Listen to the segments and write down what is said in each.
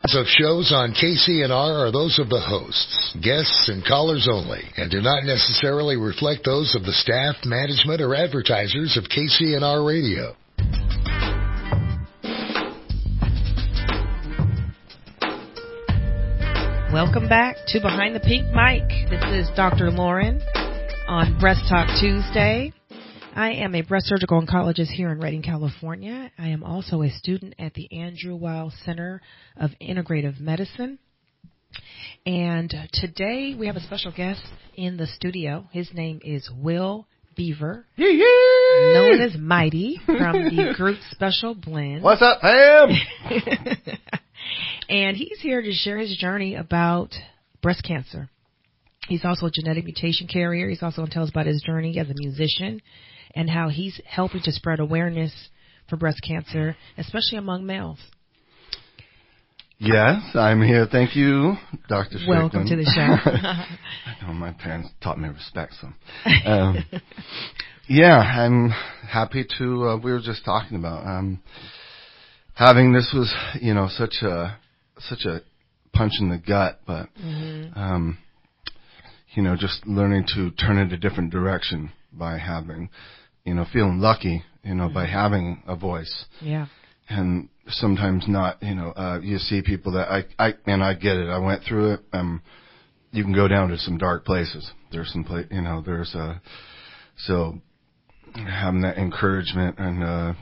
of shows on KCNR are those of the hosts, guests, and callers only, and do not necessarily reflect those of the staff, management, or advertisers of KCNR Radio. Welcome back to Behind the Pink Mic. This is Dr. Lauren on Breast Talk Tuesday. I am a breast surgical oncologist here in Redding, California. I am also a student at the Andrew Weil Center of Integrative Medicine. And today we have a special guest in the studio. His name is Will Beaver, known as Mighty from the group Special Blend. What's up, fam? And he's here to share his journey about breast cancer. He's also a genetic mutation carrier. He's also going to tell us about his journey as a musician and how he's helping to spread awareness for breast cancer, especially among males. Yes, I'm here. Thank you, Dr. Strickland. Welcome to the show. I know my parents taught me respect, so. Yeah, I'm happy to, we were just talking about, having this was, such a punch in the gut, but, just learning to turn it a different direction by having, feeling lucky, by having a voice. Yeah. And sometimes not, you see people that I get it. I went through it. You can go down to some dark places. There's some so having that encouragement and,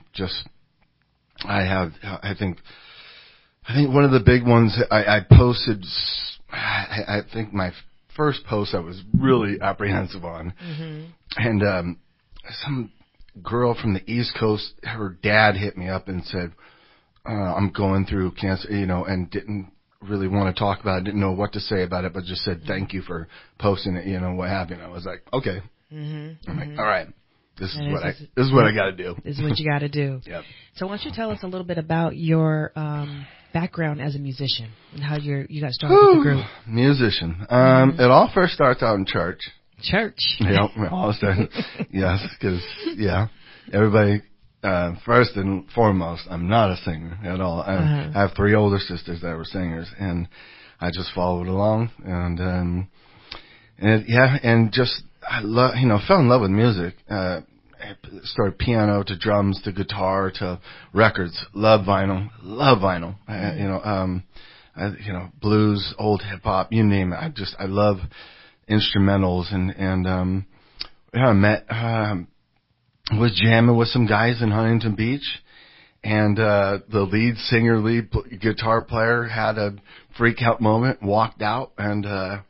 I think one of the big ones I posted, I think my first post I was really apprehensive on. And, some girl from the East Coast, her dad hit me up and said, I'm going through cancer, and didn't really want to talk about it, didn't know what to say about it, but just said, thank you for posting it, what have you. And I was like, okay. I'm like, all right, this is what I got to do. This is what you got to do. Yep. So why don't you tell us a little bit about your background as a musician and how you got started with the group? Musician. It all first starts out in church. Church. Yep, all started. Yes, because everybody. First and foremost, I'm not a singer at all. I have 3 older sisters that were singers, and I just followed along. And just I fell in love with music. I started piano to drums to guitar to records. Love vinyl. Blues, old hip hop, you name it. I love instrumentals and I met was jamming with some guys in Huntington Beach, and the lead guitar player had a freak out moment, walked out, and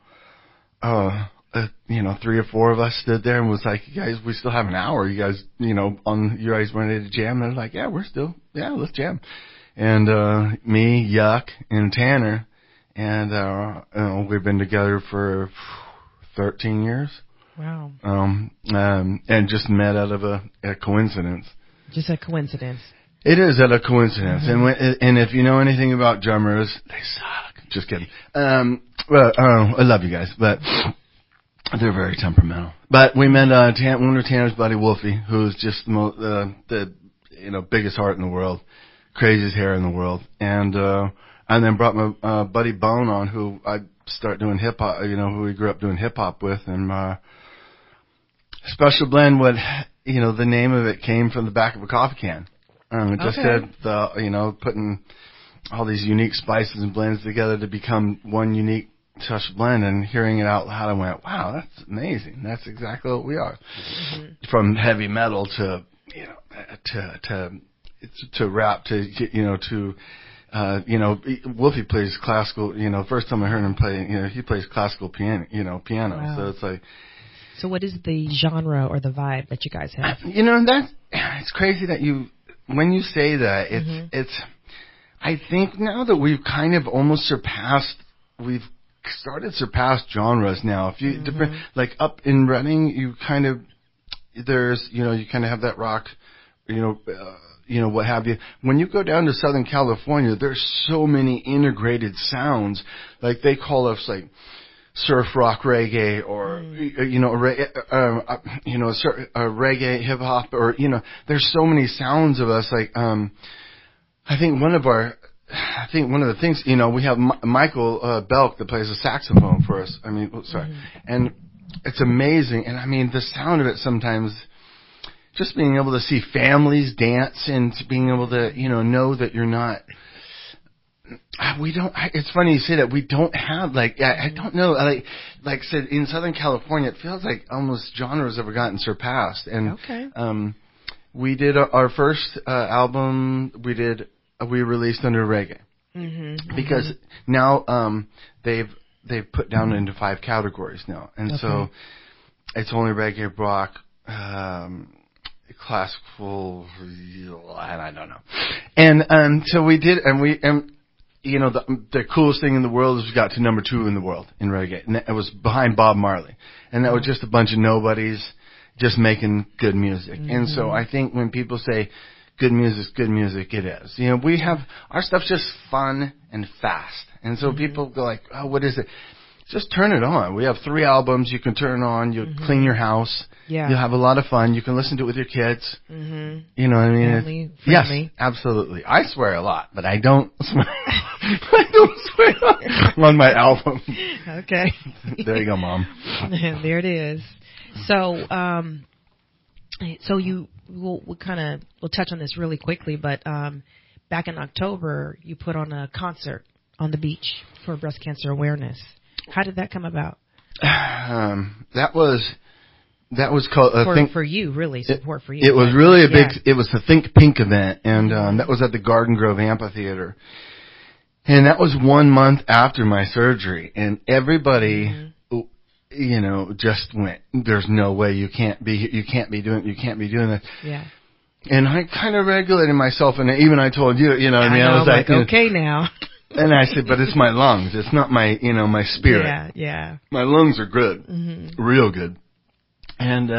3 or 4 of us stood there and was like, you guys, we still have an hour. You guys, you guys ready to jam? And they're like, let's jam. And me, Yuck, and Tanner, and we've been together for 13 years. Wow. And just met out of a coincidence. Just a coincidence. It is a coincidence. And if you know anything about drummers, they suck. Just kidding. I love you guys, but they're very temperamental. But we met one of Tanner's buddy, Wolfie, who's just the biggest heart in the world, craziest hair in the world, and then brought my buddy Bone on, who I started doing hip hop, who we grew up doing hip hop with, and Special Blend, the name of it came from the back of a coffee can. It just said putting all these unique spices and blends together to become one unique Special Blend, and hearing it out loud, I went, wow, that's amazing. That's exactly what we are. From heavy metal to rap to Wolfie plays classical, first time I heard him play, he plays classical piano. Wow. So it's like, so what is the genre or the vibe that you guys have? It's crazy that when you say that, it's, I think now that we've kind of almost surpassed genres now. If you, different, like up in Redding, you kind of have that rock, what have you. When you go down to Southern California, there's so many integrated sounds. Like they call us like surf rock reggae or reggae hip hop, or there's so many sounds of us. Like I think one of our I think one of the things, we have Michael Belk that plays the saxophone for us. And it's amazing. And the sound of it sometimes, just being able to see families dance and being able to, know that you're not. It's funny you say that. We don't have, I don't know, like I said, in Southern California, it feels like almost genres have gotten surpassed. And, we did our first, album, we released under reggae. Because now, they've put down into 5 categories now. And so, it's only reggae, rock, classical, I don't know. And, so we did, and the coolest thing in the world is we got to number 2 in the world in reggae. And it was behind Bob Marley. And that was just a bunch of nobodies just making good music. And so I think when people say good music, it is. We have, our stuff's just fun and fast. And so people go like, oh, what is it? Just turn it on. We have 3 albums you can turn on. You'll clean your house. Yeah. You'll have a lot of fun. You can listen to it with your kids. You know what I mean? Family, friendly. Yes, absolutely. I swear a lot, but I don't swear. I don't swear on my album. Okay. There you go, Mom. There it is. So, we'll touch on this really quickly, but back in October, you put on a concert on the beach for breast cancer awareness. How did that come about? That was called for you, really, support for you. It was really a big. It was the Think Pink event, and that was at the Garden Grove Amphitheater, and that was 1 month after my surgery, and everybody, just went. There's no way you can't be doing that. Yeah. And I kind of regulated myself, and even I told you, I was like, okay now. And I said, but it's my lungs. It's not my, my spirit. Yeah. My lungs are good. Real good. And,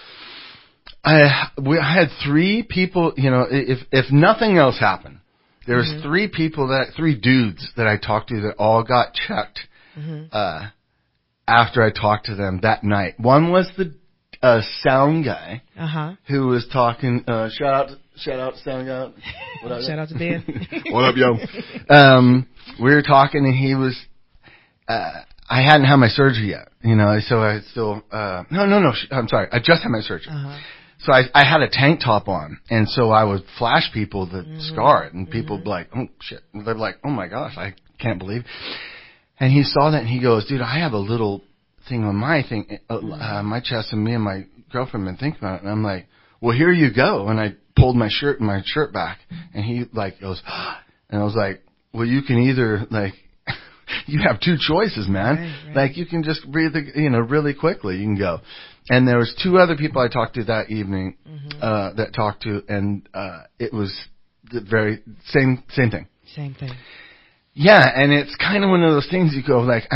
I had 3 people, if nothing else happened, there was 3 people 3 dudes that I talked to that all got checked, after I talked to them that night. One was the, sound guy, who was talking, shout out, sound guy. Shout out to Ben. What up, yo? We were talking, and he was. I hadn't had my surgery yet, so I still. No. I'm sorry. I just had my surgery. So I had a tank top on, and so I would flash people the scar, and people would be like, "Oh shit!" And they're like, "Oh my gosh, I can't believe." And he saw that, and he goes, "Dude, I have a little thing on my my chest, and me and my girlfriend been thinking about it." And I'm like, "Well, here you go." And I pulled my shirt back, and he goes, and I was like, "Well, you can either you have 2 choices, man. Right. You can just breathe, really quickly. You can go." And there was 2 other people I talked to that evening, that talked to, and it was the very same thing. Same thing. Yeah, and it's kind of one of those things you go the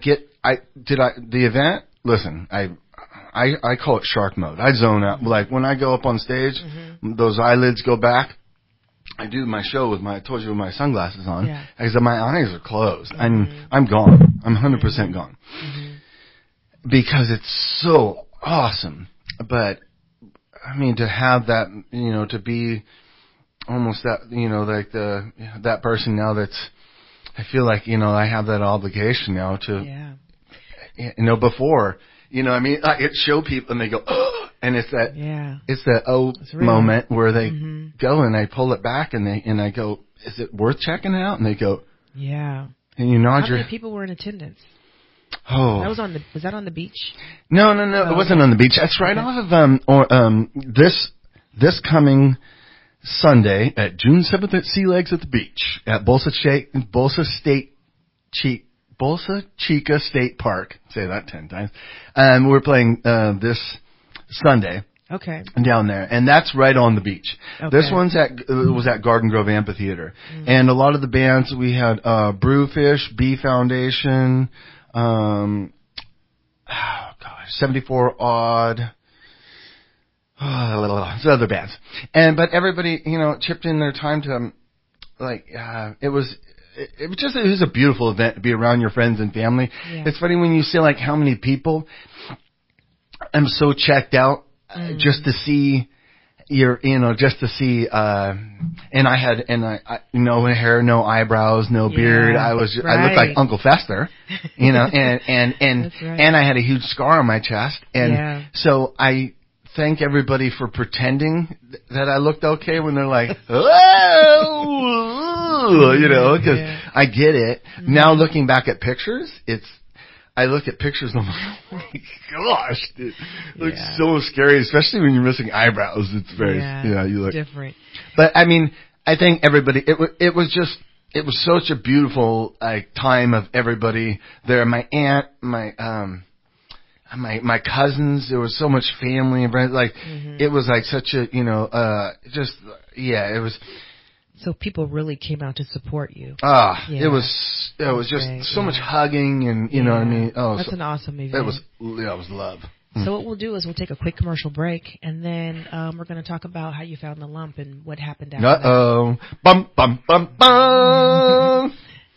event. Listen, I call it shark mode. I zone out. Like when I go up on stage, those eyelids go back. I do my show with I told you, with my sunglasses on. Yeah. Because my eyes are closed. I'm gone. I'm 100% gone. Because it's so awesome. But, to have that, to be almost that, that person now that's, I feel like, I have that obligation now to, before, it show people and they go, oh, and it's that moment where they go and I pull it back and I go, is it worth checking it out? And they go, yeah. And you nod How many people were in attendance? Oh. Was that on the beach? No, it wasn't on the beach. That's right off of, this coming Sunday at June 7th at Sea Legs at the beach at Bolsa Chica State Park. Say that 10 times. We're playing this Sunday. Okay. Down there, and that's right on the beach. Okay. This one's was at Garden Grove Amphitheater, and a lot of the bands we had Brewfish, B Foundation, 74 Odd. Other bands, but everybody, chipped in their time to, it was a beautiful event to be around your friends and family. Yeah. It's funny when you see how many people. I'm so checked out just to see just to see, and I no hair, no eyebrows, no beard. I looked like Uncle Fester, and right. and I had a huge scar on my chest. And so I thank everybody for pretending that I looked okay when they're like, oh, because I get it. Mm-hmm. Now looking back at pictures, I look at pictures and I'm like, oh my gosh, dude. It looks so scary, especially when you're missing eyebrows. It's very, you look different. But I mean, I think everybody, it was such a beautiful time of everybody there. My aunt, my cousins, there was so much family and friends. Like, it was like such a, it was. So people really came out to support you. It was just so much hugging and, you know what I mean? Oh, that's an awesome event. It was love. So what we'll do is we'll take a quick commercial break, and then we're going to talk about how you found the lump and what happened after that. Bum, bum, bum, bum.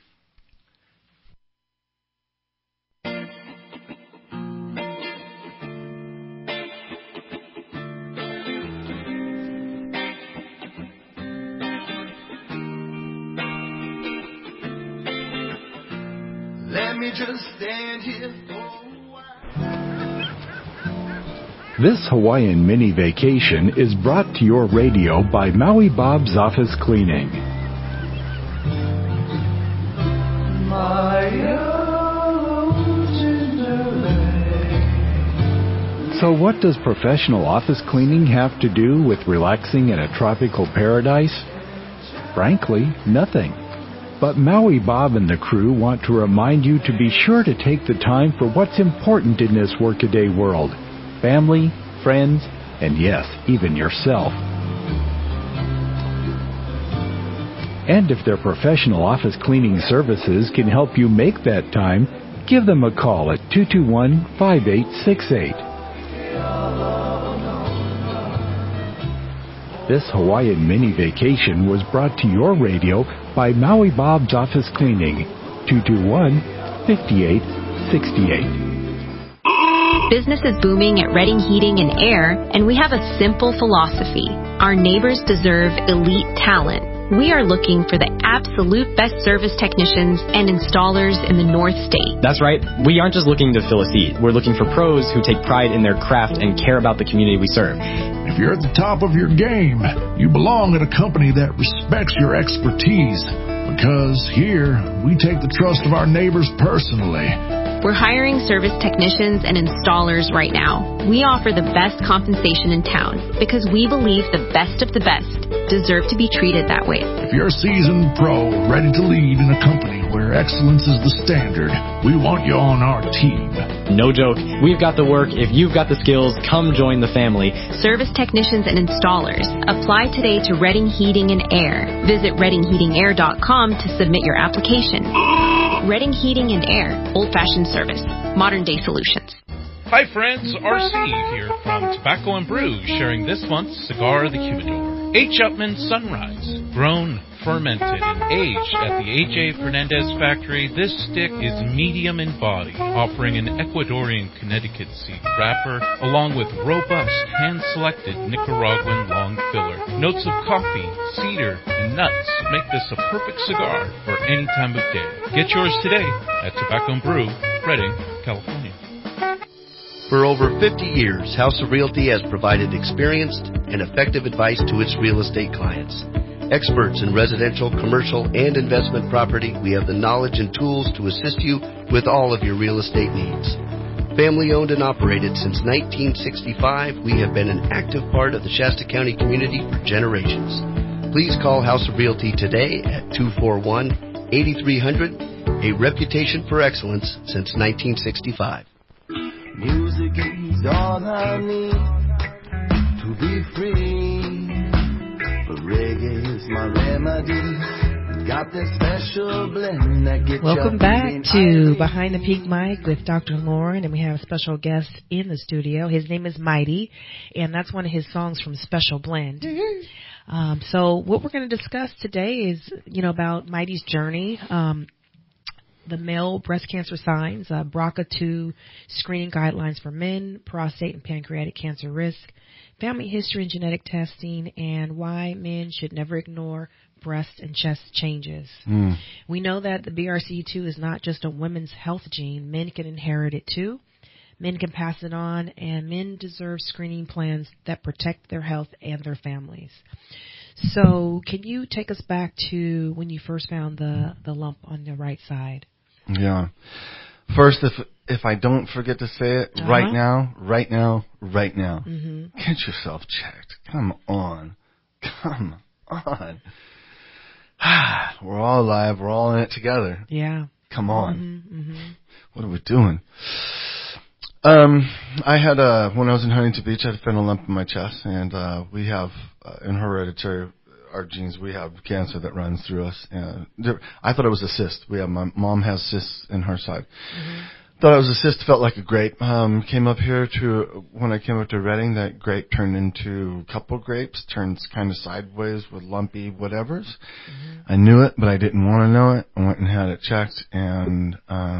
Let me just stand here for a while. This Hawaiian mini vacation is brought to your radio by Maui Bob's Office Cleaning. So what does professional office cleaning have to do with relaxing in a tropical paradise? Frankly, nothing. But Maui Bob and the crew want to remind you to be sure to take the time for what's important in this workaday world. Family, friends, and yes, even yourself. And if their professional office cleaning services can help you make that time, give them a call at 221-5868. This Hawaiian mini vacation was brought to your radio by Maui Bob's Office Cleaning, 221-5868. Business is booming at Redding Heating and Air, and we have a simple philosophy. Our neighbors deserve elite talent. We are looking for the absolute best service technicians and installers in the North State. That's right. We aren't just looking to fill a seat. We're looking for pros who take pride in their craft and care about the community we serve. If you're at the top of your game, you belong at a company that respects your expertise. Because here, we take the trust of our neighbors personally. We're hiring service technicians and installers right now. We offer the best compensation in town because we believe the best of the best deserve to be treated that way. If you're a seasoned pro ready to lead in a company where excellence is the standard, we want you on our team. No joke. We've got the work. If you've got the skills, come join the family. Service technicians and installers. Apply today to Redding Heating and Air. Visit reddingheatingair.com to submit your application. Redding Heating and Air. Old-fashioned service. Modern-day solutions. Hi friends, RC here from Tobacco and Brew, sharing this month's Cigar of the Humidor. H. Upmann Sunrise, grown, fermented, and aged at the A.J. Fernandez factory, this stick is medium in body, offering an Ecuadorian Connecticut seed wrapper, along with robust, hand-selected Nicaraguan long filler. Notes of coffee, cedar, and nuts make this a perfect cigar for any time of day. Get yours today at Tobacco and Brew, Redding, California. For over 50 years, House of Realty has provided experienced and effective advice to its real estate clients. Experts in residential, commercial, and investment property, we have the knowledge and tools to assist you with all of your real estate needs. Family owned and operated since 1965, we have been an active part of the Shasta County community for generations. Please call House of Realty today at 241-8300, a reputation for excellence since 1965. Music is all I need to be free. But reggae is my remedy. Got that special blend that gets. Welcome back to Behind the Peak Mic with Dr. Lauren, and we have a special guest in the studio. His name is Mighty, and that's one of his songs from Special Blend. So what we're going to discuss today is, about Mighty's journey. the male breast cancer signs, BRCA2 screening guidelines for men, prostate and pancreatic cancer risk, family history and genetic testing, and why men should never ignore breast and chest changes. We know that the BRCA2 is not just a women's health gene. Men can inherit it too. Men can pass it on, and men deserve screening plans that protect their health and their families. So can you take us back to when you first found the lump on the right side? Yeah. First, if I don't forget to say it, right now, get yourself checked. Come on. We're all alive. We're all in it together. Yeah. Come on. What are we doing? I had when I was in Huntington Beach, I had a fentanyl lump in my chest, and we have in hereditary, our genes, we have cancer that runs through us. And I thought it was a cyst. My mom has cysts in her side. Thought it was a cyst. Felt like a grape. When I came up to Redding, that grape turned into a couple grapes. Turns kind of sideways with lumpy whatevers. I knew it, but I didn't want to know it. I went and had it checked, and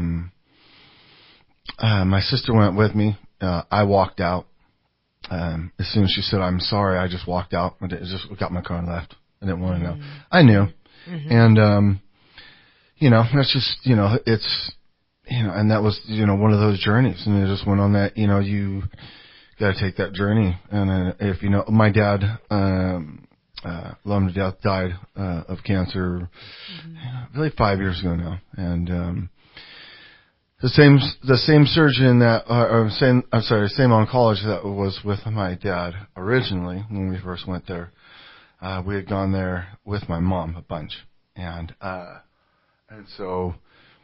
my sister went with me. I walked out. As soon as she said, "I'm sorry," I just walked out. I just got in my car and left. I didn't want to know. I knew. And, that's just, it's, and that was, one of those journeys. And I just went on that, you got to take that journey. And if, my dad, Lum to death, died of cancer really 5 years ago now. And, the same surgeon same oncologist that was with my dad originally when we first went there. We had gone there with my mom a bunch, and so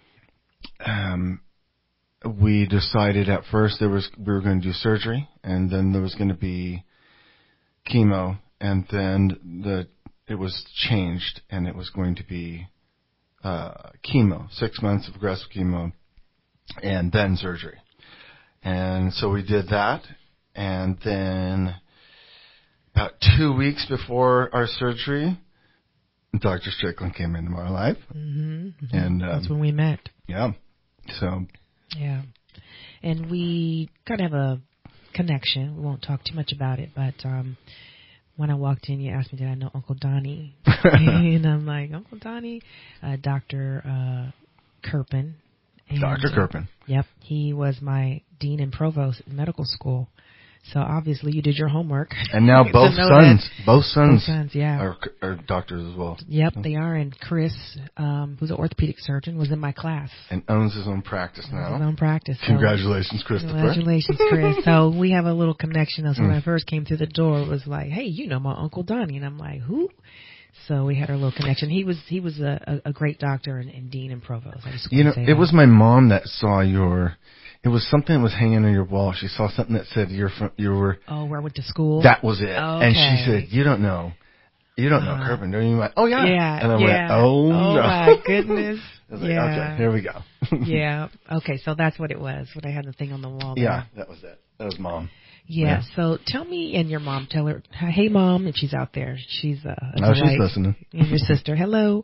we decided at first we were going to do surgery, and then there was going to be chemo, and then it was changed, and it was going to be chemo, 6 months of aggressive chemo, and then surgery. And so we did that, and then about 2 weeks before our surgery, Dr. Strickland came into our life. And that's when we met. Yeah. So. Yeah. And we kind of have a connection. We won't talk too much about it, but when I walked in, you asked me, did I know Uncle Donnie? And I'm like, Uncle Donnie? Dr. Kirpin. And, Dr. Kirpin. Yep. He was my dean and provost in medical school. So obviously you did your homework. And now both sons, yeah, are doctors as well. Yep, they are. And Chris, who's an orthopedic surgeon, was in my class. And owns his own practice now. His own practice. Congratulations, Christopher. Congratulations, Chris. So we have a little connection. So when I first came through the door, it was like, hey, you know my Uncle Donnie. And I'm like, who? So we had our little connection. He was a great doctor and dean and provost. I just it was my mom that saw it was something that was hanging on your wall. She saw something that said you were. Oh, where I went to school. That was it. Okay. And she said, "You don't know Kirpin, don't you?" Like, "Oh yeah." Yeah. And I went, "Oh no." My goodness. I was like, "Okay, here we go." Yeah. Okay, so that's what it was. When I had the thing on the wall. There. Yeah, that was it. That was Mom. Yeah. So tell me, and your mom, tell her, hey, Mom, if she's out there. She's she's listening. And your sister, hello.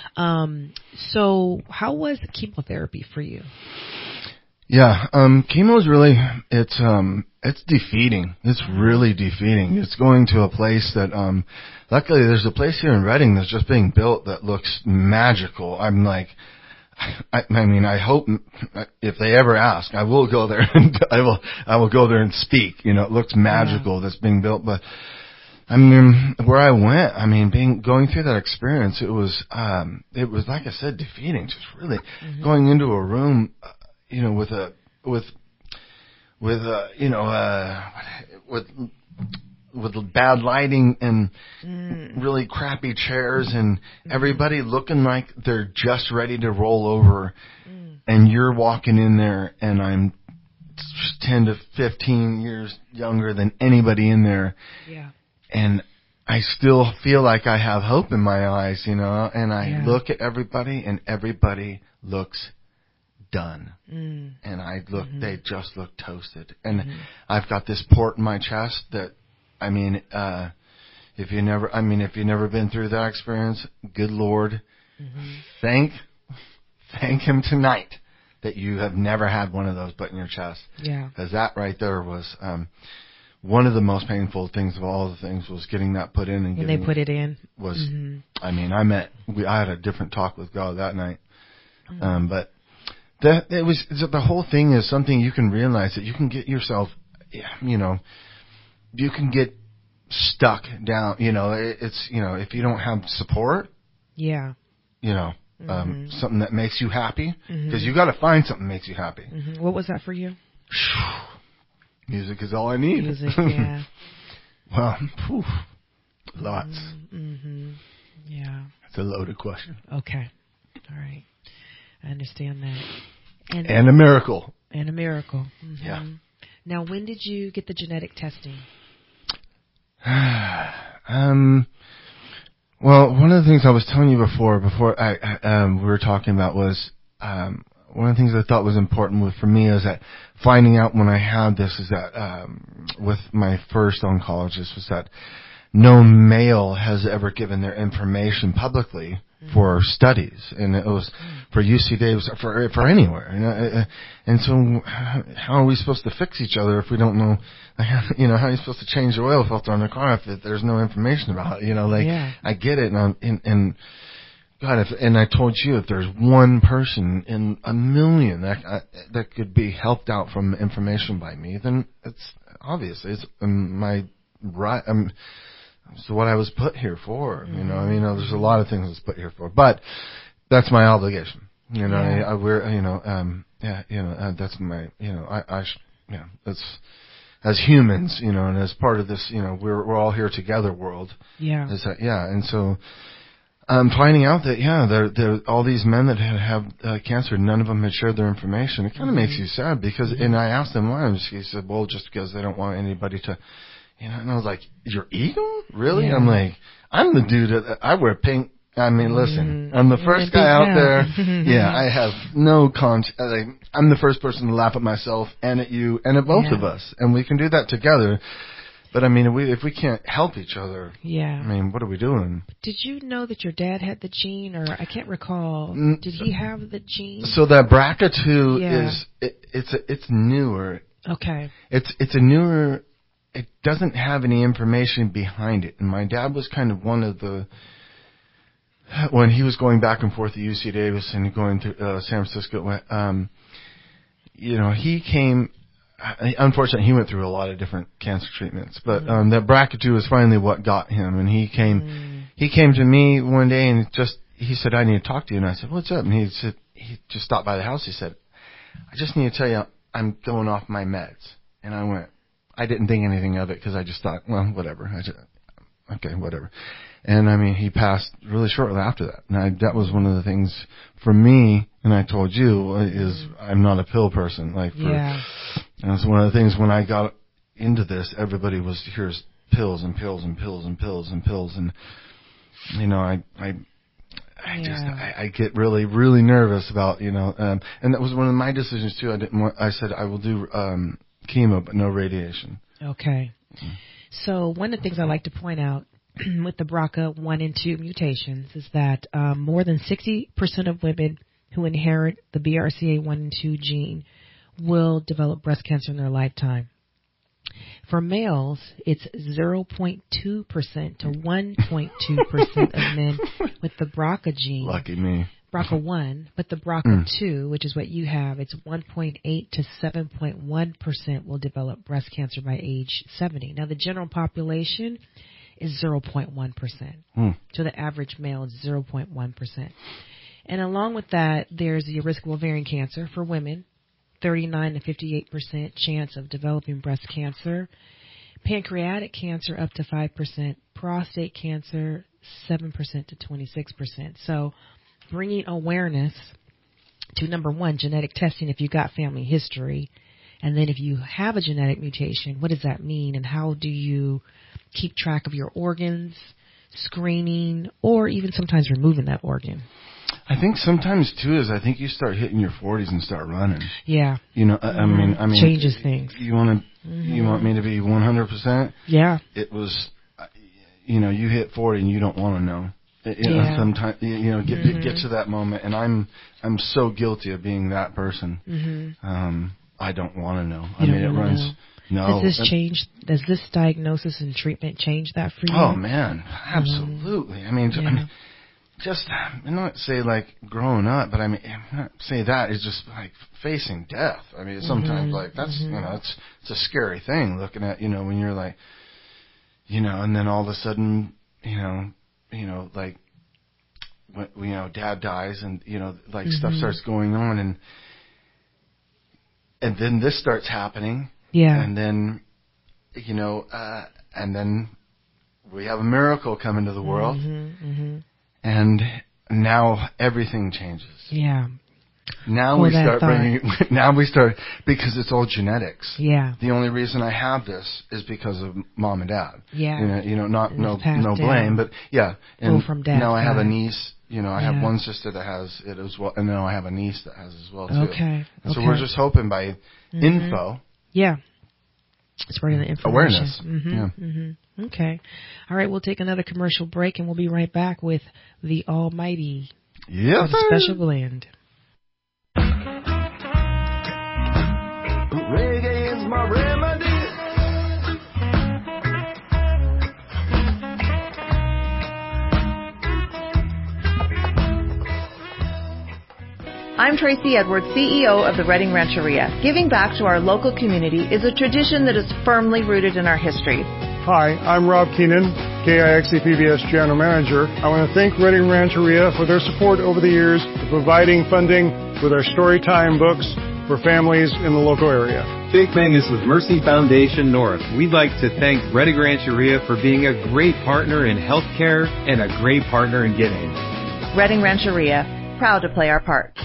So how was chemotherapy for you? Yeah, chemo is really, it's defeating. It's really defeating. It's going to a place that, luckily there's a place here in Redding that's just being built that looks magical. I'm like, I hope if they ever ask, I will go there and I will go there and speak. It looks magical that's being built, but I mean, where I went, going through that experience, it was like I said, defeating. Just really going into a room, with bad lighting and really crappy chairs and everybody looking like they're just ready to roll over, and you're walking in there, and I'm 10 to 15 years younger than anybody in there. Yeah. And I still feel like I have hope in my eyes, and I look at everybody, and everybody looks done. And they just look toasted. And I've got this port in my chest that, if you've never been through that experience, good Lord, thank thank him tonight that you have never had one of those put in your chest. Yeah. Because that right there was one of the most painful things of all the things was getting that put in. And when they put it in. Was, mm-hmm. I mean, I had a different talk with God that night. Mm-hmm. But the whole thing is something you can realize that you can get yourself, you know, you can get stuck down, you know, it's, you know, if you don't have support, yeah, you know, something that makes you happy, because you got to find something that makes you happy. Mm-hmm. What was that for you? Music is all I need. Music, yeah. Well, lots. Mm-hmm. Yeah. It's a loaded question. Okay. All right. I understand that. And a miracle. And a miracle. Mm-hmm. Yeah. Now, when did you get the genetic testing? Well, one of the things I was telling you before we were talking about was one of the things I thought was important for me is that finding out when I had this is that with my first oncologist was that no male has ever given their information publicly for studies, and it was for UC Davis or for anywhere, you know. And so, how are we supposed to fix each other if we don't know? You know, how are you supposed to change the oil filter on the car if there's no information about it? You know, like I get it, and God, and I told you if there's one person in a million that could be helped out from information by me, then it's obviously it's my right. So what I was put here for, you know, I mean, there's a lot of things I was put here for, but that's my obligation, you know, that's my, you know, that's as humans, you know, and as part of this, you know, we're all here together world. Yeah. And so I'm finding out that, there all these men that have cancer, none of them had shared their information. It kind of makes you sad because, and I asked them why, he said, well, just because they don't want anybody to, you know, and I was like, your ego? Really? Yeah. I'm like, I'm the dude that I wear pink. I mean, listen, I'm the first guy out there. Yeah, I have no I'm the first person to laugh at myself and at you and at both of us. And we can do that together. But I mean, if we can't help each other, I mean, what are we doing? Did you know that your dad had the gene, or I can't recall? Did he have the gene? So that BRCA2 it's newer. Okay. It's a newer. It doesn't have any information behind it. And my dad was kind of one of the, when he was going back and forth to UC Davis and going to San Francisco, you know, he came, unfortunately, he went through a lot of different cancer treatments, but that BRCA2 was finally what got him. And he came to me one day and he said, I need to talk to you. And I said, what's up? And he said, he just stopped by the house. He said, I just need to tell you, I'm going off my meds. And I went, I didn't think anything of it because I just thought, well, whatever. Okay, whatever. And I mean, he passed really shortly after that. And that was one of the things for me, and I told you, is I'm not a pill person. And it was one of the things when I got into this, everybody was, here's pills and pills and pills and pills and pills. And, you know, I get really, really nervous about, you know, and that was one of my decisions too. I said I will do, chemo, but no radiation. Okay. So one of the things I like to point out with the BRCA1 and 2 mutations is that more than 60% of women who inherit the BRCA1 and 2 gene will develop breast cancer in their lifetime. For males, it's 0.2% to 1.2% of men with the BRCA gene. Lucky me. BRCA1, but the BRCA2, which is what you have, it's 1.8 to 7.1% will develop breast cancer by age 70. Now, the general population is 0.1%. So the average male is 0.1%. And along with that, there's the risk of ovarian cancer for women, 39 to 58% chance of developing breast cancer, pancreatic cancer up to 5%, prostate cancer 7% to 26%. So bringing awareness to, number one, genetic testing if you got family history, and then if you have a genetic mutation, what does that mean, and how do you keep track of your organs, screening, or even sometimes removing that organ? I think sometimes too is I think you start hitting your 40s and start running. Yeah. You know, I mean, changes things. You want me to be 100%? Yeah. It was, you know, you hit 40 and you don't want to know. Sometimes get to that moment, and I'm so guilty of being that person. Mm-hmm. I don't want to know. It runs. Know. No. Does this diagnosis and treatment change that for you? Oh man, absolutely. Mm-hmm. Just not say like growing up, but not say that. It's just like facing death. Sometimes like that's it's a scary thing looking at when you're like and then all of a sudden like when dad dies and like stuff starts going on and then this starts happening. Yeah. And then and then we have a miracle come into the world. And now everything changes. Yeah. Now we start because it's all genetics. Yeah. The only reason I have this is because of mom and dad. Yeah. No blame, but yeah. And from dad. Now I have a niece. I have one sister that has it as well, and now I have a niece that has as well too. Okay. So we're just hoping by info. Yeah. Spreading the information. Awareness. Yeah. Okay. All right, we'll take another commercial break, and we'll be right back with the Almighty. Yes. For the special blend. Reggae is my remedy. I'm Tracy Edwards, CEO of the Redding Rancheria. Giving back to our local community is a tradition that is firmly rooted in our history. Hi, I'm Rob Keenan, KIXE PBS General Manager. I want to thank Redding Rancheria for their support over the years of providing funding with our Storytime books for families in the local area. Jake Mangus with Mercy Foundation North. We'd like to thank Redding Rancheria for being a great partner in healthcare and a great partner in giving. Redding Rancheria, proud to play our part.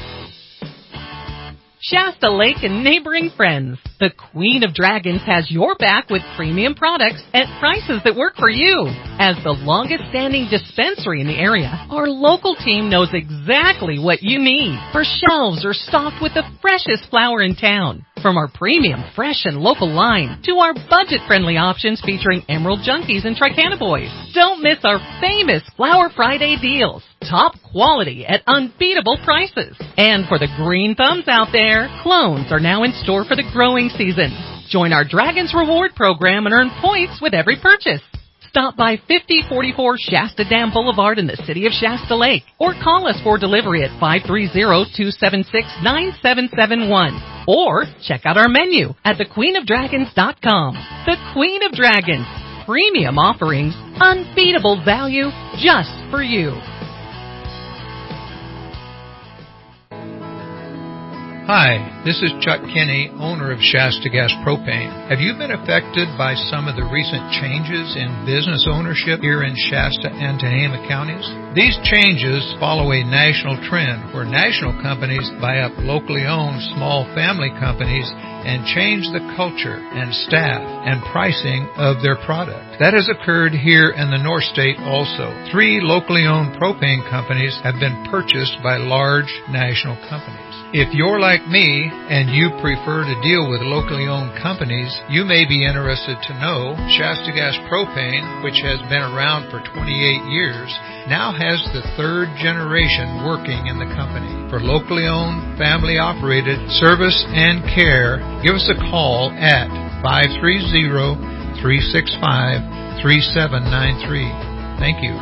Shasta Lake and neighboring friends. The Queen of Dragons has your back with premium products at prices that work for you. As the longest standing dispensary in the area, our local team knows exactly what you need. Our shelves are stocked with the freshest flower in town. From our premium, fresh, and local line to our budget-friendly options featuring Emerald Junkies and Tricana Boys. Don't miss our famous Flower Friday deals. Top quality at unbeatable prices. And for the green thumbs out there, clones are now in store for the growing season. Join our Dragons Reward program and earn points with every purchase. Stop by 5044 Shasta Dam Boulevard in the city of Shasta Lake or call us for delivery at 530-276-9771 or check out our menu at thequeenofdragons.com. The Queen of Dragons. Premium offerings, unbeatable value just for you. Hi, this is Chuck Kinney, owner of Shasta Gas Propane. Have you been affected by some of the recent changes in business ownership here in Shasta and Tehama counties? These changes follow a national trend where national companies buy up locally owned small family companies and change the culture and staff and pricing of their product. That has occurred here in the North State also. 3 locally owned propane companies have been purchased by large national companies. If you're like me and you prefer to deal with locally owned companies, you may be interested to know Shasta Gas Propane, which has been around for 28 years, now has the 3rd generation working in the company. For locally owned, family operated service and care, give us a call at 530-365-3793. Thank you.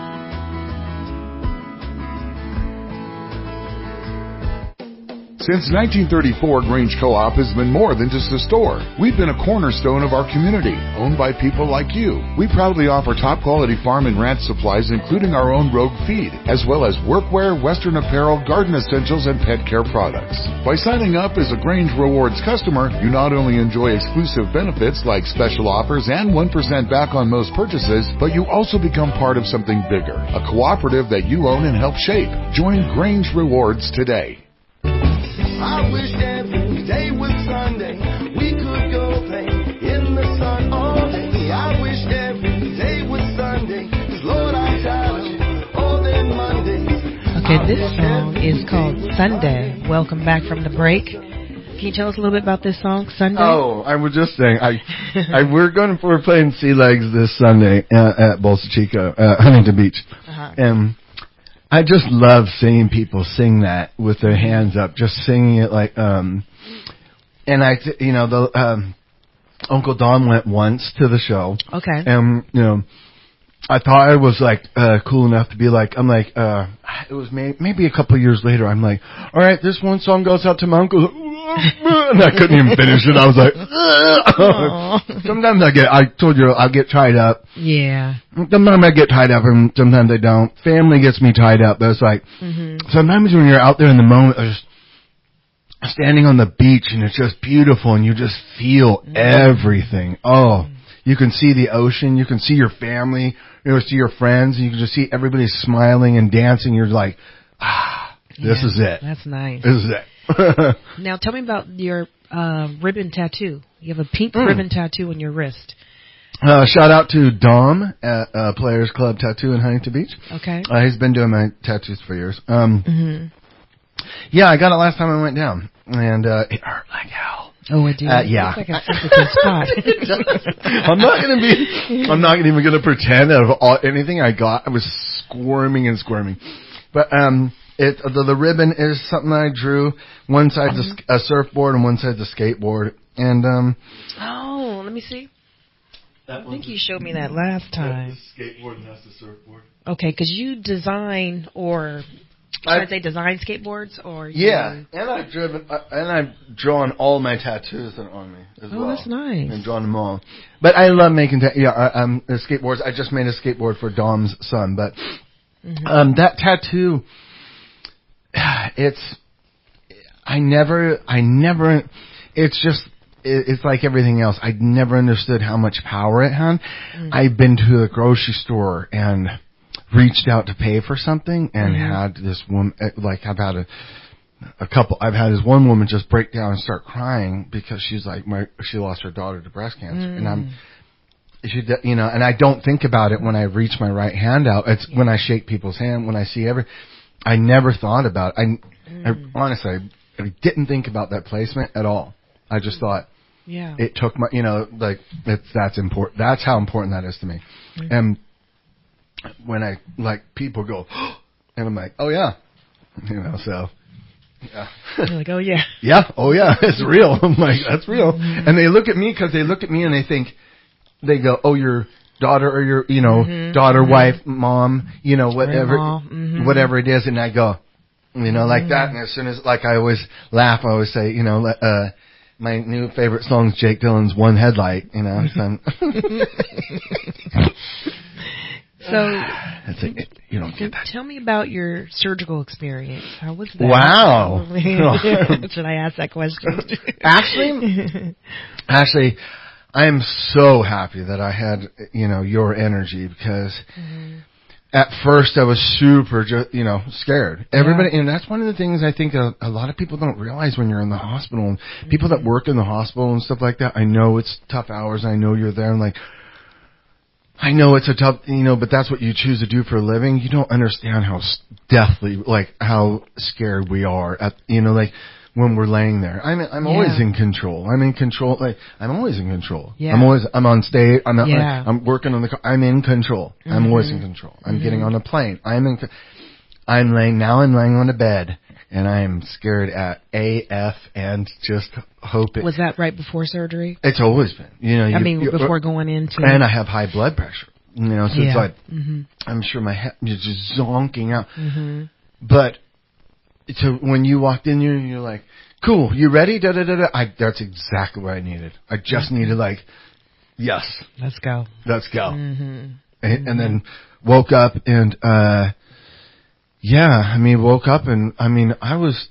Since 1934, Grange Co-op has been more than just a store. We've been a cornerstone of our community, owned by people like you. We proudly offer top-quality farm and ranch supplies, including our own Rogue feed, as well as workwear, Western apparel, garden essentials, and pet care products. By signing up as a Grange Rewards customer, you not only enjoy exclusive benefits like special offers and 1% back on most purchases, but you also become part of something bigger, a cooperative that you own and help shape. Join Grange Rewards today. I wish every day was Sunday. We could go play in the sun all day. I wish every day was Sunday. 'Cause Lord, I'm tired of all them Mondays. Okay, this song is called Sunday. Welcome back from the break. Can you tell us a little bit about this song, Sunday? Oh, I was just saying, we're playing Sea Legs this Sunday at Bolsa Chica, Huntington Beach. Uh-huh. And I just love seeing people sing that with their hands up, just singing it like, and Uncle Don went once to the show. Okay. And, I thought I was like, cool enough to be like, I'm like, it was maybe a couple of years later, I'm like, all right, this one song goes out to my uncle. And I couldn't even finish it. I was like, sometimes I told you, I'll get tied up. Yeah. Sometimes I get tied up and sometimes I don't. Family gets me tied up. But it's like, sometimes when you're out there in the moment, just standing on the beach and it's just beautiful and you just feel everything. Oh, you can see the ocean. You can see your family. You can see your friends. You can just see everybody smiling and dancing. You're like, this is it. That's nice. This is it. Now, tell me about your ribbon tattoo. You have a pink ribbon tattoo on your wrist. Shout out to Dom at Players Club Tattoo in Huntington Beach. Okay. He's been doing my tattoos for years. Yeah, I got it last time I went down, and it hurt like hell. Oh, it did? Yeah. It's like a sensitive spot. I'm not even going to pretend out of anything I got. I was squirming and squirming. But the ribbon is something I drew. One side's a surfboard and one side's a skateboard. And oh, let me see. I think you showed me that last time. That's the skateboard and that's the surfboard. Okay, because you design design skateboards or and I've drawn all my tattoos on me as well. Oh, that's nice. And drawn them all. But I love making the skateboards. I just made a skateboard for Dom's son, but that tattoo, it's like everything else. I never understood how much power it had. I've been to the grocery store and reached out to pay for something and had this woman, like I've had I've had this one woman just break down and start crying because she's like, she lost her daughter to breast cancer. And and I don't think about it when I reach my right hand out. It's when I shake people's hand, when I see I never thought about it. I honestly, I didn't think about that placement at all. I just thought, it took my, that's important. That's how important that is to me. And when people go, and I'm like, oh yeah, so. Yeah. You're like, oh yeah. Yeah, oh yeah, it's real. I'm like, that's real. And they look at me and they go, oh, your daughter or your, daughter, wife, mom, whatever it is. And I go, like that. And as soon as, I always laugh, I always say, my new favorite song is Jake Dylan's One Headlight, So, you don't get that. Tell me about your surgical experience. How was that? Wow. Should I ask that question? Actually, I am so happy that I had, your energy because at first I was super, scared. Everybody, and that's one of the things I think a lot of people don't realize when you're in the hospital. And people that work in the hospital and stuff like that, I know it's tough hours. I know you're there and I know it's a tough, but that's what you choose to do for a living. You don't understand how deathly, how scared we are at, when we're laying there. I'm always in control. I'm in control. I'm always in control. Yeah. I'm on stage. I'm working on I'm in control. I'm always in control. I'm getting on a plane. I'm laying on a bed. And I'm scared at AF and just hope it... Was that right before surgery? It's always been. Before going into... And I have high blood pressure. So it's like... I'm sure my head is just zonking out. But when you walked in here and you're like, cool, you ready? That's exactly what I needed. I just needed yes. Let's go. Let's go. And then woke up and... woke up and, I was,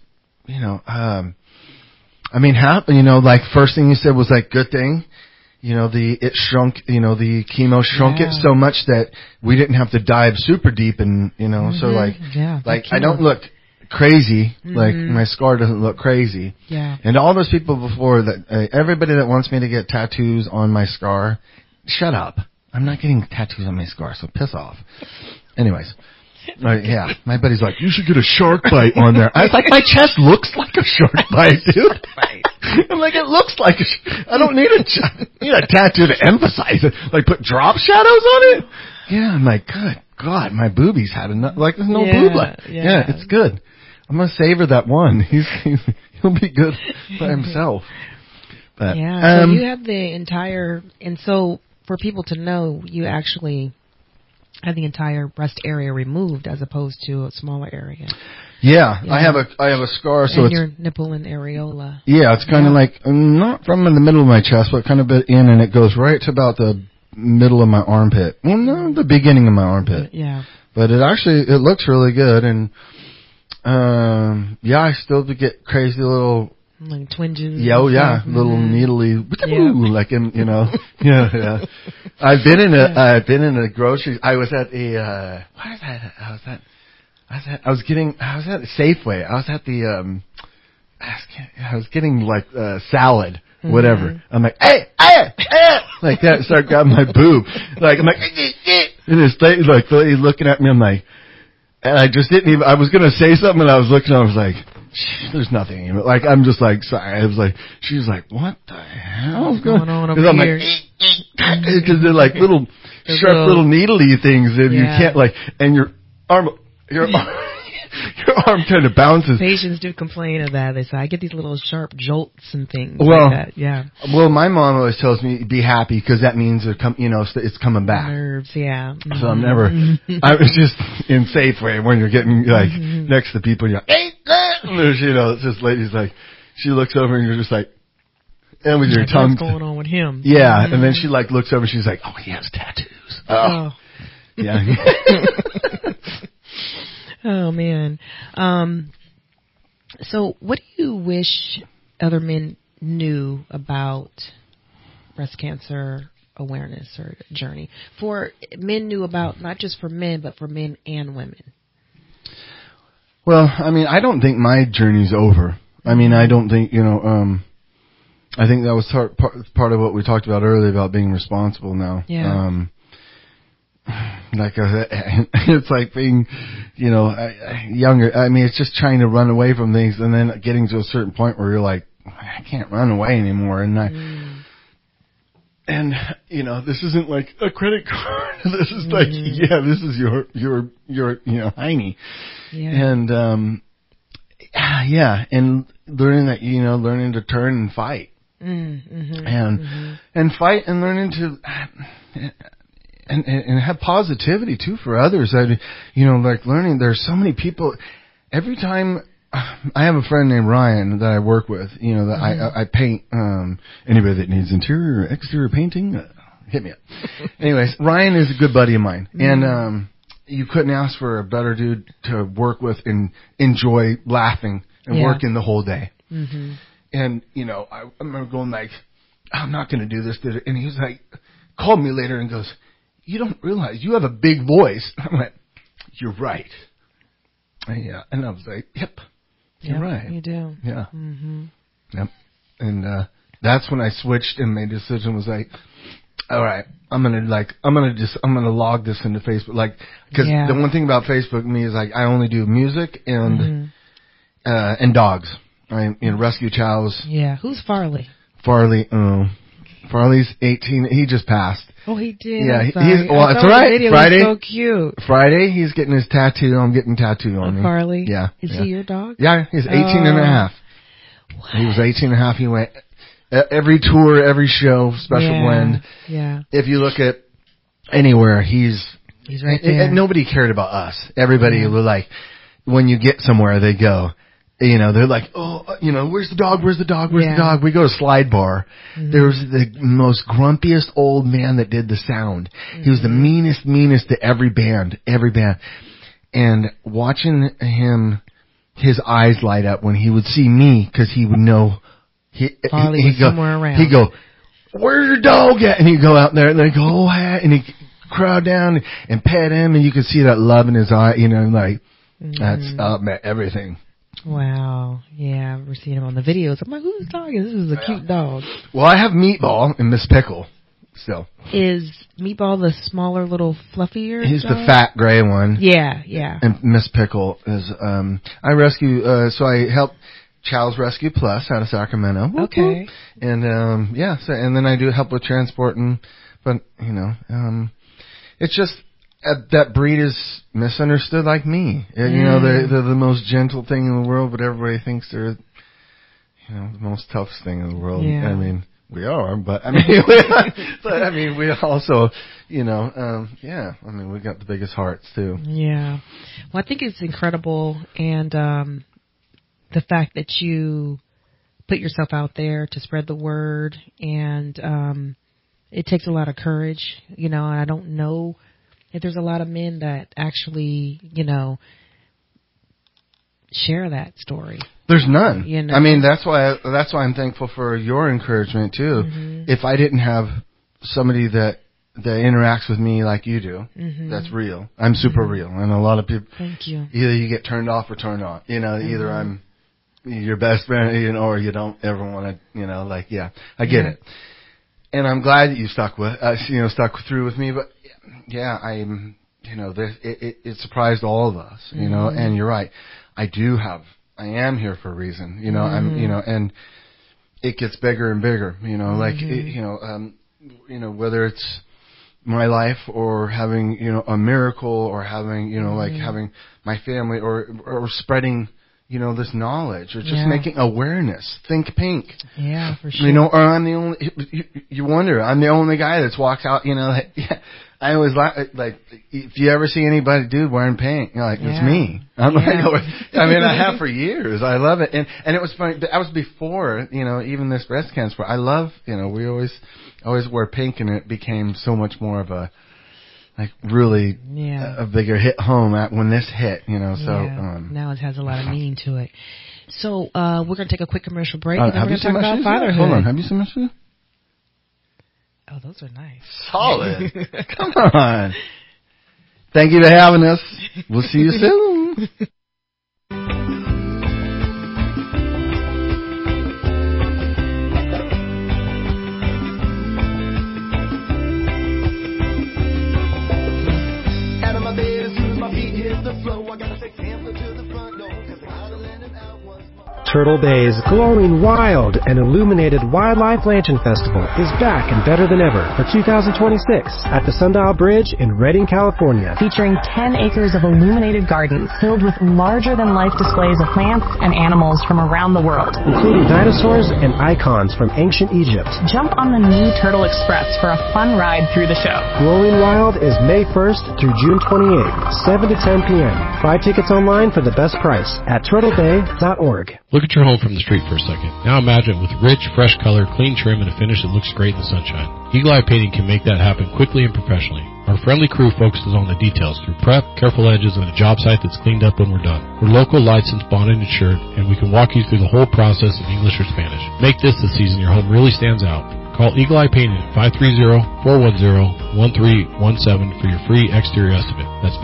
happy, first thing you said was good thing, it shrunk, the chemo shrunk it so much that we didn't have to dive super deep and, so I don't look crazy, my scar doesn't look crazy. Yeah. And all those people before that, everybody that wants me to get tattoos on my scar, shut up. I'm not getting tattoos on my scar, so piss off. Anyways. Yeah, my buddy's like, you should get a shark bite on there. I was like, my chest looks like a shark bite, dude. I'm like, it looks like I don't need a tattoo to emphasize it. Put drop shadows on it? Yeah, I'm like, good God, my boobies had enough. Like, there's no Yeah, boob left. yeah. Yeah, it's good. I'm gonna savor that one. He'll be good by himself. But, yeah. So you had the entire, and so for people to know, you actually had the entire breast area removed as opposed to a smaller area. Yeah, I have a scar, so and it's your nipple and areola. Yeah, it's kind of like not from in the middle of my chest, but kind of bit in, and it goes right to about the middle of my armpit. Well, no, the beginning of my armpit. Yeah. But it looks really good, and I still get crazy little. Like twinges. Yeah, little needly, like in, yeah. I've been in a grocery. I was at a what is that? I was at Safeway. I was at the I was getting like salad, whatever. I'm like, hey, like that. Start grabbing my boob. Like I'm like, and it's like looking at me. I'm like, and I just didn't even. I was gonna say something, and I was looking. I was like, there's nothing. Like I'm just like, sorry. I was like, she was like, what the hell is going on over here? Because they're like little sharp little needly things, and you can't like, and your arm kind of bounces. Patients do complain of that. They say, I get these little sharp jolts and things like that. Yeah. Well, my mom always tells me, be happy, because that means it's coming back. Nerves, yeah. Mm-hmm. So I'm never, I was just in Safeway when you're getting like next to people, you're like, hey, there's, it's just ladies like, she looks over and you're just like, and with your tongue. What's going on with him? Yeah. And then she like looks over and she's like, oh, he has tattoos. Oh. Yeah. Oh man. So what do you wish other men knew about breast cancer awareness or journey? For men knew about, not just for men, but for men and women. Well, I mean, I don't think my journey's over. I mean, I don't think, I think that was part of what we talked about earlier about being responsible now. Yeah. Like it's like being, younger. I mean, it's just trying to run away from things, and then getting to a certain point where you're like, I can't run away anymore. And this isn't like a credit card. This is like, this is your hiney. Yeah. And and learning to turn and fight, and fight and learning to. And have positivity too for others. Like learning. There's so many people. Every time I have a friend named Ryan that I work with. That I paint. Anybody that needs interior or exterior painting, hit me up. Anyways, Ryan is a good buddy of mine, and you couldn't ask for a better dude to work with and enjoy laughing and working the whole day. Mm-hmm. And I remember going like, I'm not going to do this, and he was like, called me later and goes, you don't realize you have a big voice. I went, you're right. Yeah. And I was like, yep, you're right. You do. Yeah. Mm-hmm. Yep. And that's when I switched and made a decision. Was like, all right, I'm gonna log this into Facebook. Like, because the one thing about Facebook to me is like, I only do music and dogs. Rescue chows. Yeah. Who's Farley? Farley's 18. He just passed. Oh, he did. Yeah, it's all right. Friday, so cute. Friday, he's getting his tattoo. I'm getting tattooed on me. Farley. Yeah. Is he your dog? Yeah, he's 18 and a half. What? He was 18 and a half. He went every tour, every show, special blend. Yeah. If you look at anywhere, he's right there. And nobody cared about us. Everybody was like, when you get somewhere, they go. They're like, where's the dog? Where's the dog? Where's the dog? We go to Slide Bar. There was the most grumpiest old man that did the sound. He was the meanest to every band. And watching him, his eyes light up when he would see me, because he would know. He'd go, somewhere around. He'd go, where's your dog at? And he'd go out there and they'd go, oh, and he'd crowd down and pet him, and you could see that love in his eye, that's everything. Wow. Yeah, we're seeing him on the videos. I'm like, whose dog is this? This is a cute dog. Well, I have Meatball and Miss Pickle still. Is Meatball the smaller, little fluffier He's dog? the fat gray one. Yeah. And Miss Pickle is, I rescue, so I help Chow's Rescue Plus out of Sacramento. Okay. And, and then I do help with transporting, but, it's just, that breed is misunderstood like me. You know, they're the most gentle thing in the world, but everybody thinks they're, you know, the most toughest thing in the world. Yeah. I mean, we are, but I mean, we also, you know, I mean, we got the biggest hearts too. Yeah. Well, I think it's incredible, and the fact that you put yourself out there to spread the word, and it takes a lot of courage, you know, and I don't know if there's a lot of men that actually, you know, share that story. There's none. You know? I mean, that's why I'm thankful for your encouragement too. Mm-hmm. If I didn't have somebody that interacts with me like you do, that's real. I'm super real, and a lot of people. Thank you. Either you get turned off or turned on. You know, either I'm your best friend, you know, or you don't ever want to. You know, like I get it. And I'm glad that you stuck through with me. But I'm, you know, it surprised all of us. You know, and you're right. I am here for a reason, you know, I'm, you know, and it gets bigger and bigger, you know, like, you know, whether it's my life or having, you know, a miracle or having, you know, like having my family or spreading, you know, this knowledge or just making awareness. Think pink. Yeah, for sure. You know, or I'm the only, you wonder, I'm the only guy that's walked out, you know, like, I always like if you ever see anybody, dude, wearing pink, you're like, it's me. I'm like, I mean, I have for years. I love it, and it was funny. That was before, you know, even this breast cancer. I love, you know, we always wear pink, and it became so much more of a like really a bigger hit home when this hit, you know. So now it has a lot of meaning to it. So we're gonna take a quick commercial break, and then we're gonna talk about shoes? fatherhood. Hold on, have you seen my shoes? Oh, those are nice. Solid. Come on. Thank you for having us. We'll see you soon. Out of my bed as soon as my feet hit the floor, I gotta take Tampa to the front door, 'cause the house landing out was Turtle Bay's glowing wild and illuminated Wildlife Lantern Festival is back and better than ever for 2026 at the Sundial Bridge in Redding, California. Featuring 10 acres of illuminated gardens filled with larger-than-life displays of plants and animals from around the world, including dinosaurs and icons from ancient Egypt. Jump on the new Turtle Express for a fun ride through the show. Glowing Wild is May 1st through June 28th, 7 to 10 p.m. Buy tickets online for the best price at turtlebay.org. Look at your home from the street for a second. Now imagine with rich, fresh color, clean trim, and a finish that looks great in the sunshine. Eagle Eye Painting can make that happen quickly and professionally. Our friendly crew focuses on the details through prep, careful edges, and a job site that's cleaned up when we're done. We're local, licensed, bonded, and insured, and we can walk you through the whole process in English or Spanish. Make this the season your home really stands out. Call Eagle Eye Painting at 530-410-1317 for your free exterior estimate. That's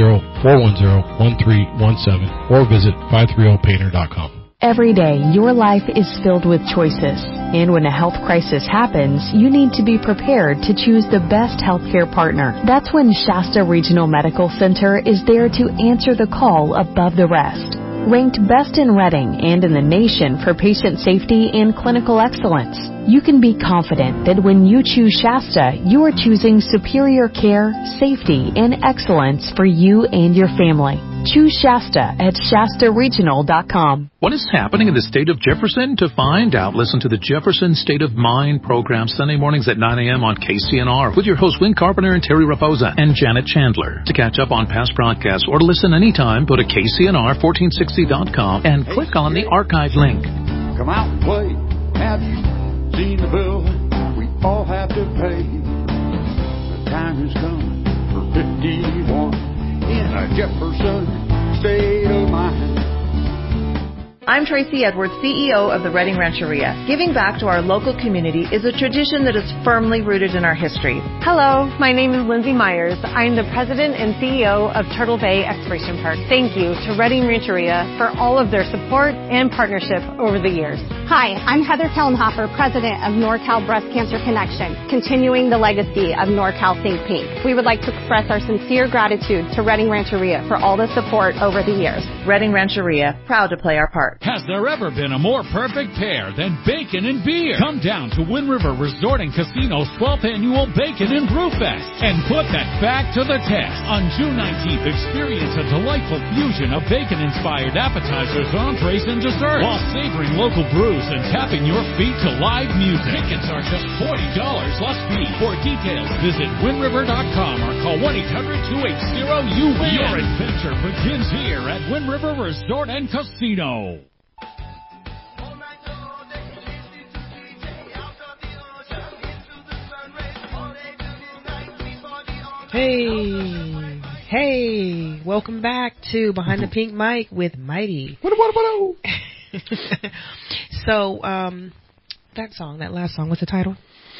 530-410-1317 or visit 530painter.com. Every day, your life is filled with choices. And when a health crisis happens, you need to be prepared to choose the best healthcare partner. That's when Shasta Regional Medical Center is there to answer the call above the rest. Ranked best in Redding and in the nation for patient safety and clinical excellence, you can be confident that when you choose Shasta, you are choosing superior care, safety, and excellence for you and your family. Choose Shasta at ShastaRegional.com. What is happening in the state of Jefferson? To find out, listen to the Jefferson State of Mind program Sunday mornings at 9 a.m. on KCNR with your hosts Win Carpenter and Terry Raposa and Janet Chandler. To catch up on past broadcasts or to listen anytime, go to KCNR1460.com and click on the archive link. Come out and play. Have you seen the bill we all have to pay? The time has come for 51. In a Jefferson state of mind. I'm Tracy Edwards, CEO of the Redding Rancheria. Giving back to our local community is a tradition that is firmly rooted in our history. Hello, my name is Lindsay Myers. I'm the president and CEO of Turtle Bay Exploration Park. Thank you to Redding Rancheria for all of their support and partnership over the years. Hi, I'm Heather Kellenhofer, president of NorCal Breast Cancer Connection, continuing the legacy of NorCal Think Pink. We would like to express our sincere gratitude to Redding Rancheria for all the support over the years. Redding Rancheria, proud to play our part. Has there ever been a more perfect pair than bacon and beer? Come down to Wind River Resort and Casino's 12th Annual Bacon and Brew Fest and put that back to the test. On June 19th, experience a delightful fusion of bacon-inspired appetizers, entrees, and desserts while savoring local brews and tapping your feet to live music. Tickets are just $40 plus fee. For details, visit WindRiver.com or call 1-800-280-UWIN. Your adventure begins here at Wind River Resort and Casino. Hey, welcome back to Behind the Pink Mic with Mighty. So, that last song, what's the title?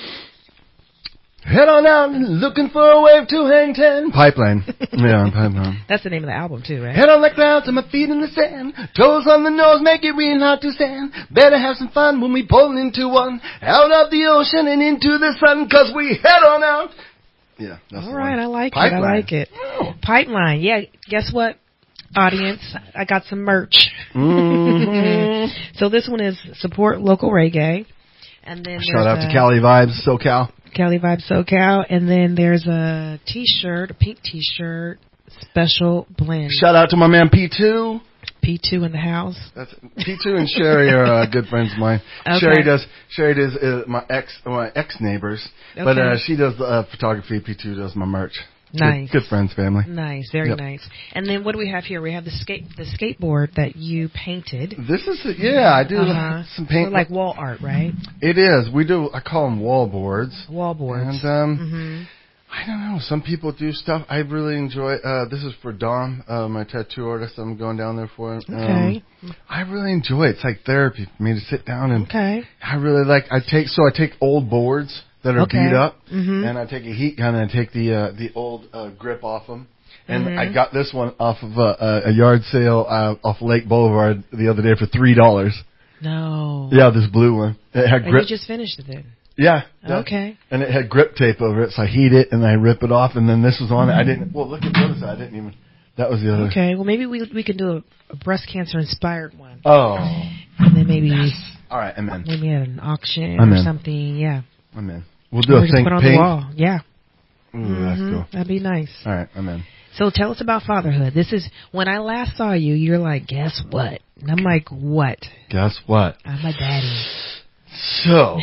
Head on out, looking for a wave to hang 10. Pipeline. Yeah, Pipeline. That's the name of the album, too, right? Head on the clouds and my feet in the sand. Toes on the nose, make it real hard to stand. Better have some fun when we pull into one. Out of the ocean and into the sun, 'cause we head on out. Yeah, that's all right, I like Pipeline. it. I like it. Pipeline. Yeah, guess what, audience? I got some merch. Mm-hmm. So this one is support local reggae. And then shout out to Cali Vibes, SoCal. Cali Vibes, SoCal. And then there's a T-shirt, a pink T-shirt, special blend. Shout out to my man P2. P2 in the house. That's P2 and Sherry are good friends of mine. Okay. Sherry does my ex neighbors, okay. But she does photography. P2 does my merch. Nice. Good friends, family. Nice, very nice. And then what do we have here? We have the skateboard that you painted. This is I do some paint, so like wall art, right? It is. We do. I call them wall boards. Wall boards. And I don't know. Some people do stuff. I really enjoy. This is for Dom, my tattoo artist. I'm going down there for. Okay. I really enjoy it. It's like therapy for me to sit down and. Okay. I really like. I take old boards that are beat up, and I take a heat gun and I take the old grip off them. And I got this one off of a yard sale off Lake Boulevard the other day for $3. No. Yeah, this blue one. It had grip. And you just finished it then. Yeah. Okay. And it had grip tape over it, so I heat it and I rip it off, and then this was on it. I didn't. Well, look at the other side. I didn't even. That was the other. Okay. Well, maybe we can do a breast cancer inspired one. Oh. And then maybe. All right, I'm in. Maybe at an auction or something. Yeah. I'm in. We'll do a just think put on paint. the wall. Yeah. Ooh, that's cool. That'd be nice. All right, I'm in. So tell us about fatherhood. This is when I last saw you. You're like, guess what? And I'm like, what? Guess what? I'm a daddy. So,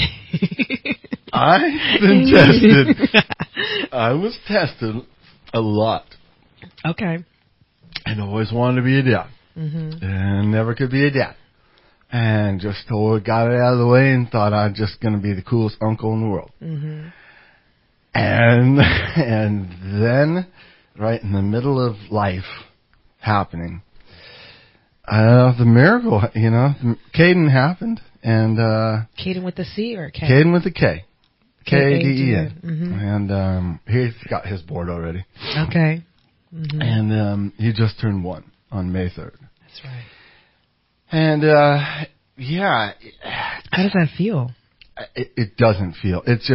I've been tested. I was tested a lot. Okay. And always wanted to be a dad. And never could be a dad. And just got it out of the way and thought I was just going to be the coolest uncle in the world. And then, right in the middle of life happening, the miracle, Caden happened. And Caden with the C or K? Caden with the K. K-A-D-N. And he's got his board already. Okay. And he just turned 1 on May 3rd. That's right. And how does that feel? It doesn't feel. It's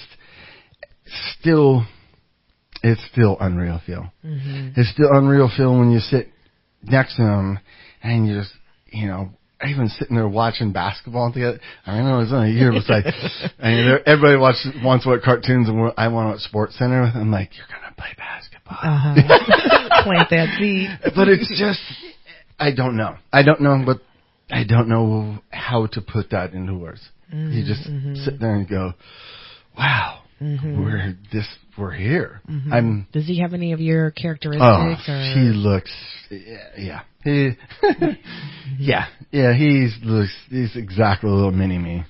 still unreal feel. It's still unreal feel when you sit next to him and you just even sitting there watching basketball together. I mean, it was only a year. It was like, everybody wants to watch cartoons, and I want to watch Sports Center. I'm like, you're gonna play basketball. Plant that seed. But it's just, I don't know, but I don't know how to put that into words. You just sit there and go, wow, we're here. Does he have any of your characteristics? Oh, or? he looks, yeah. He's exactly a little mini me.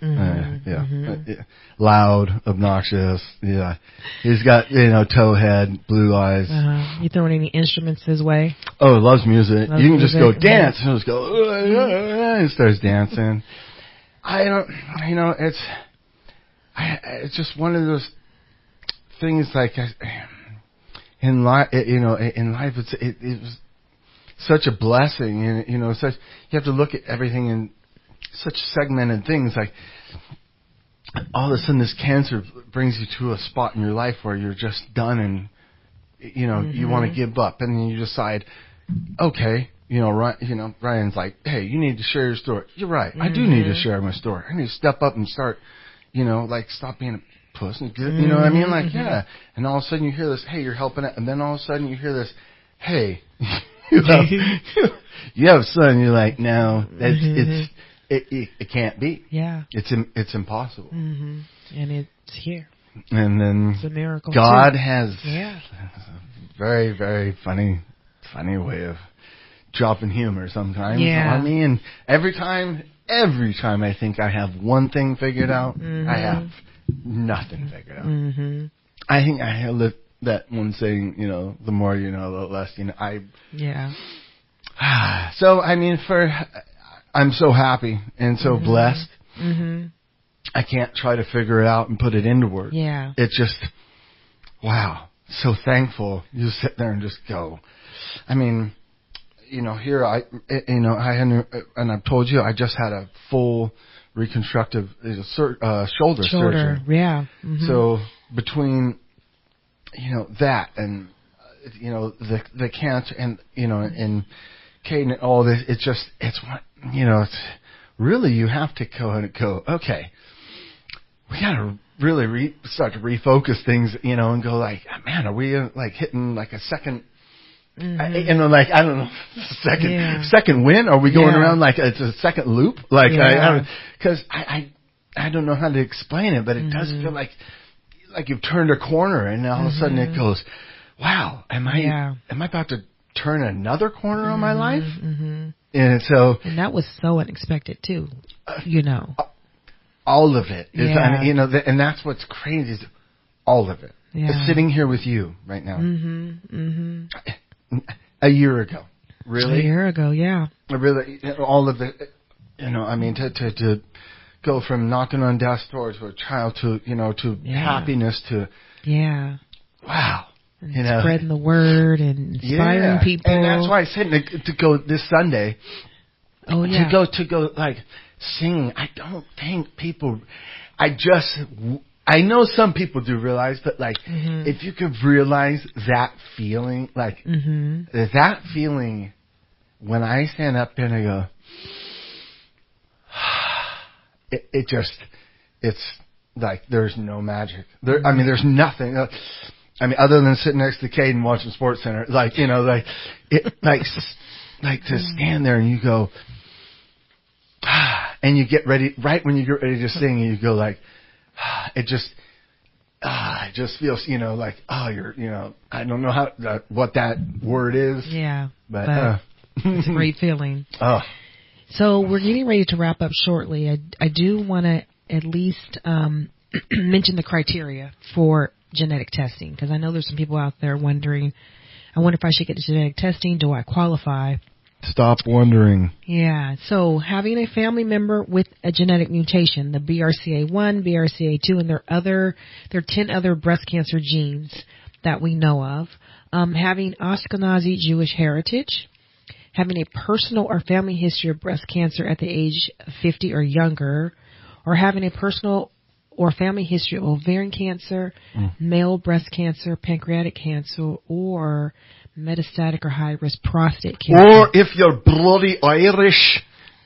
Loud, obnoxious. Yeah, he's got towhead, blue eyes. You throwing any instruments his way? Oh, loves music. Loves you can music. just go dance. He'll just go and starts dancing. I don't. It's just one of those things. Like in life, in life, it was such a blessing, and you have to look at everything in such segmented things. Like all of a sudden, this cancer brings you to a spot in your life where you're just done, and you want to give up, and then you decide, okay, Ryan's like, hey, you need to share your story. You're right. I do need to share my story. I need to step up and start, stop being a puss. And you know what I mean? Like, yeah. And all of a sudden you hear this, hey, you're helping it. And then all of a sudden you hear this, hey, you have a son. You're like, no, it can't be. Yeah. It's impossible. And it's here. And then it's a miracle. God too. has a very, very funny way of dropping humor sometimes. Yeah. I mean, every time I think I have one thing figured out, I have nothing figured out. I think I have that one saying, the more you know, the less you know. So, I mean, I'm so happy and so blessed. I can't try to figure it out and put it into words. Yeah. It's just, wow, so thankful. You sit there and just go. I mean, here and I've told you, I just had a full reconstructive shoulder surgery. Yeah. So between, that and, the cancer and, and Caden and all this, it's really, you have to go, okay, we got to really start to refocus things, and go like, man, are we hitting like a second, I don't know, second win? Are we going around like it's a second loop? Like, because I don't know how to explain it, but it does feel like you've turned a corner and all of a sudden it goes, wow, am I about to turn another corner on my life? And that was so unexpected too, all of it is, and that's what's crazy is all of it. It's sitting here with you right now. A year ago, really? A year ago, yeah. Really, all of it. I mean, to go from knocking on death's door to a child to happiness to wow. And spreading the word and inspiring people. And that's why I said to go this Sunday. Oh yeah. To go like singing. I don't think people. I know some people do realize, but if you could realize that feeling, that feeling when I stand up there and I go, it's like there's no magic. I mean, there's nothing. I mean, other than sitting next to Caden watching SportsCenter, to stand there and you go, and you get ready, right when you get ready to sing, you go like, it just feels, you're, I don't know what that word is. Yeah. But it's a great feeling. Oh. So we're getting ready to wrap up shortly. I do want to at least mention the criteria for genetic testing, because I know there's some people out there wondering, I wonder if I should get the genetic testing. Do I qualify? Stop wondering. Yeah. So having a family member with a genetic mutation, the BRCA1, BRCA2, and there are 10 other breast cancer genes that we know of. Having Ashkenazi Jewish heritage, having a personal or family history of breast cancer at the age of 50 or younger, or having a personal or family history of ovarian cancer, male breast cancer, pancreatic cancer, or metastatic or high-risk prostate cancer. Or if you're bloody Irish,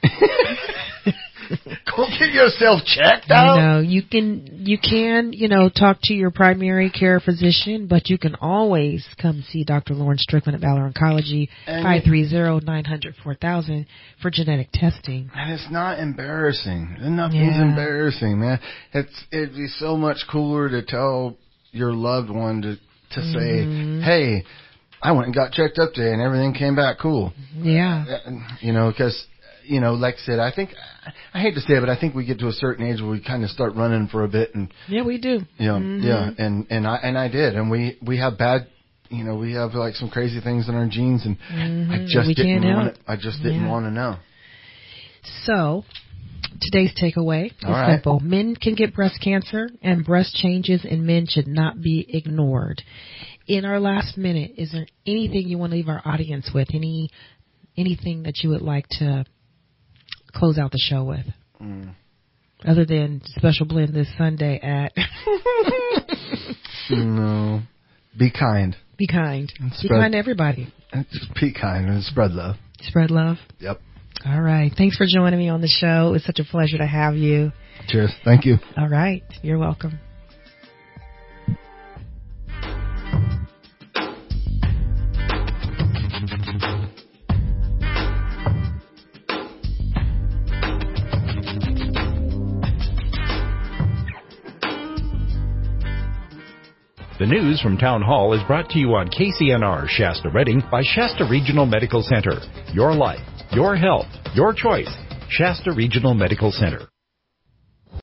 go get yourself checked out. I know. You can, talk to your primary care physician, but you can always come see Dr. Lauren Strickland at Valor Oncology, 530-900-4000 for genetic testing. And it's not embarrassing. Nothing's embarrassing, man. It'd be so much cooler to tell your loved one to say, hey, I went and got checked up today and everything came back cool. Yeah. Because, like I said, I hate to say it, but I think we get to a certain age where we kind of start running for a bit. And yeah, we do. Yeah. And I did. And we have bad, we have like some crazy things in our genes, and I just didn't want to know. So, today's takeaway is simple. Men can get breast cancer, and breast changes in men should not be ignored. In our last minute, is there anything you want to leave our audience with? Anything that you would like to close out the show with? Other than Special Blend this Sunday at... No. Be kind. Be kind. Be kind to everybody. Be kind and spread love. Spread love. Yep. All right. Thanks for joining me on the show. It was such a pleasure to have you. Cheers. Thank you. All right. You're welcome. The news from Town Hall is brought to you on KCNR Shasta Redding by Shasta Regional Medical Center. Your life, your health, your choice. Shasta Regional Medical Center.